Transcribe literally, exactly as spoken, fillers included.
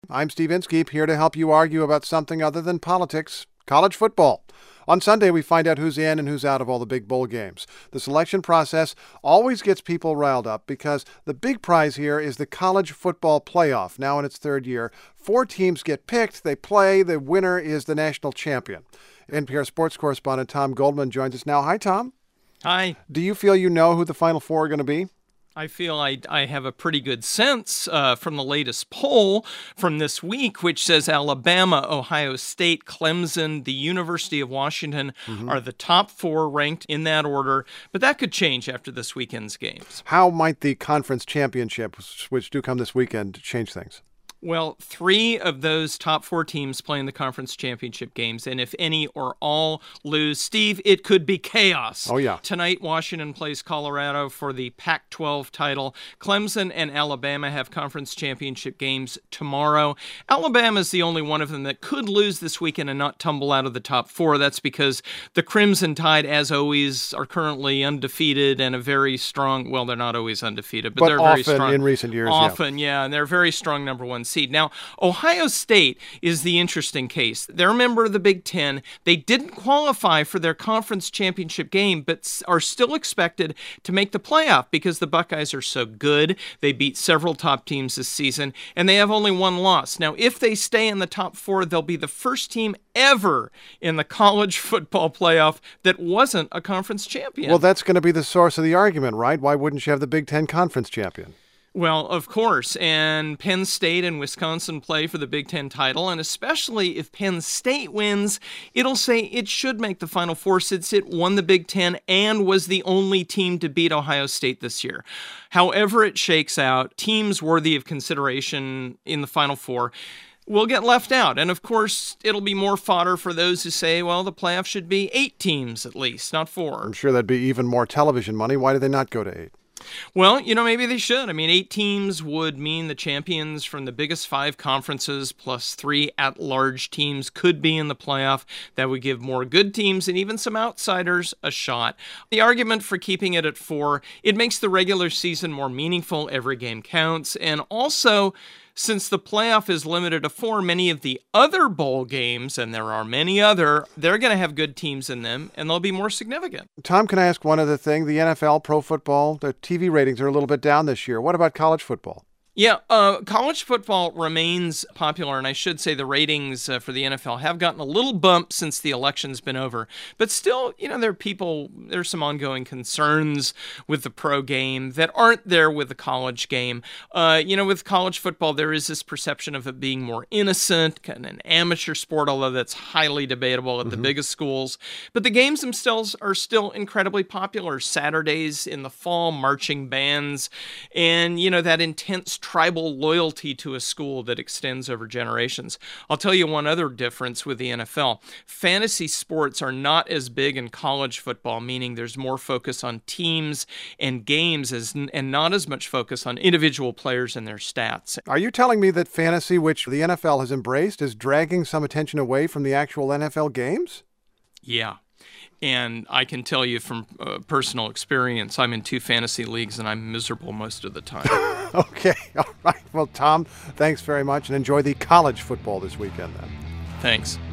I'm Steve Inskeep, here to help you argue about something other than politics, college football. On Sunday, we find out who's in and who's out of all the big bowl games. The selection process always gets people riled up because the big prize here is the college football playoff, now in its third year. Four teams get picked, they play, the winner is the national champion. N P R sports correspondent Tom Goldman joins us now. Hi, Tom. Hi. Do you feel you know who the Final Four are going to be? I feel I, I have a pretty good sense uh, from the latest poll from this week, which says Alabama, Ohio State, Clemson, the University of Washington mm-hmm. are the top four ranked in that order. But that could change after this weekend's games. How might the conference championships, which do come this weekend, change things? Well, three of those top four teams play in the conference championship games, and if any or all lose, Steve, it could be chaos. Oh, yeah. Tonight, Washington plays Colorado for the Pac twelve title. Clemson and Alabama have conference championship games tomorrow. Alabama is the only one of them that could lose this weekend and not tumble out of the top four. That's because the Crimson Tide, as always, are currently undefeated and a very strong, well, they're not always undefeated, but, but they're often very strong. in recent years, Often, yeah. yeah, and they're a very strong number one seed. Now, Ohio State is the interesting case. They're a member of the Big Ten. They didn't qualify for their conference championship game, but are still expected to make the playoff because the Buckeyes are so good. They beat several top teams this season, and they have only one loss. Now, if they stay in the top four, they'll be the first team ever in the college football playoff that wasn't a conference champion. Well, that's going to be the source of the argument, right? Why wouldn't you have the Big Ten conference champion? Well, of course, and Penn State and Wisconsin play for the Big Ten title, and especially if Penn State wins, it'll say it should make the Final Four since it won the Big Ten and was the only team to beat Ohio State this year. However it shakes out, teams worthy of consideration in the Final Four will get left out. And of course, it'll be more fodder for those who say, well, the playoff should be eight teams at least, not four. I'm sure that'd be even more television money. Why do they not go to eight? Well, you know, maybe they should. I mean, eight teams would mean the champions from the biggest five conferences plus three at-large teams could be in the playoff. That would give more good teams and even some outsiders a shot. The argument for keeping it at four, it makes the regular season more meaningful. Every game counts. And also, since the playoff is limited to four, many of the other bowl games, and there are many other, they're going to have good teams in them, and they'll be more significant. Tom, can I ask one other thing? The N F L, pro football, the T V ratings are a little bit down this year. What about college football? Yeah, uh, college football remains popular, and I should say the ratings uh, for the N F L have gotten a little bump since the election's been over. But still, you know, there are people, there's some ongoing concerns with the pro game that aren't there with the college game. Uh, you know, with college football, there is this perception of it being more innocent, kind of an amateur sport, although that's highly debatable at mm-hmm. the biggest schools. But the games themselves are still incredibly popular. Saturdays in the fall, marching bands, and, you know, that intense tribal loyalty to a school that extends over generations. I'll tell you one other difference with the N F L. Fantasy sports are not as big in college football, meaning there's more focus on teams and games as, and not as much focus on individual players and their stats. Are you telling me that fantasy, which the N F L has embraced, is dragging some attention away from the actual N F L games? Yeah. And I can tell you from uh, personal experience, I'm in two fantasy leagues and I'm miserable most of the time. Okay. All right. Well, Tom, thanks very much and enjoy the college football this weekend then. Thanks.